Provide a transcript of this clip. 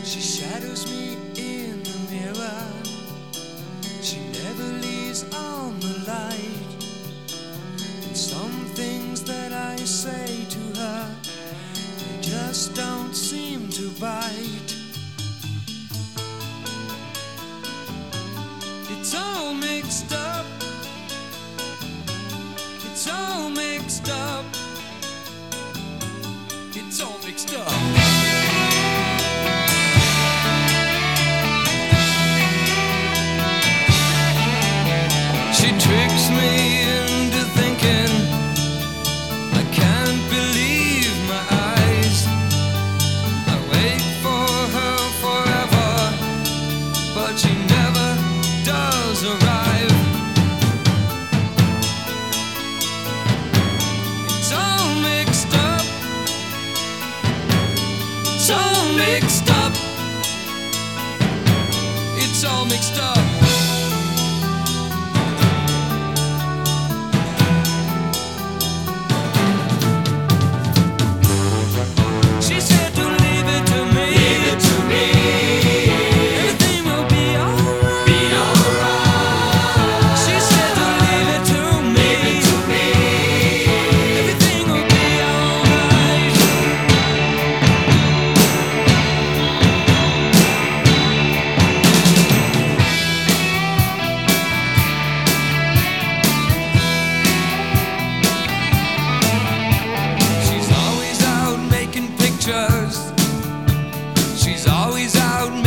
She shadows me in the mirror. She never leaves on the light. And some things that I say to her, they just don't seem to bite. It's all mixed up. It's all mixed up. It's all mixed up. She tricks me into thinking I can't believe my eyes. I wait for her forever, but she never does arrive. It's all mixed up. It's all mixed up. It's all mixed up. She's always out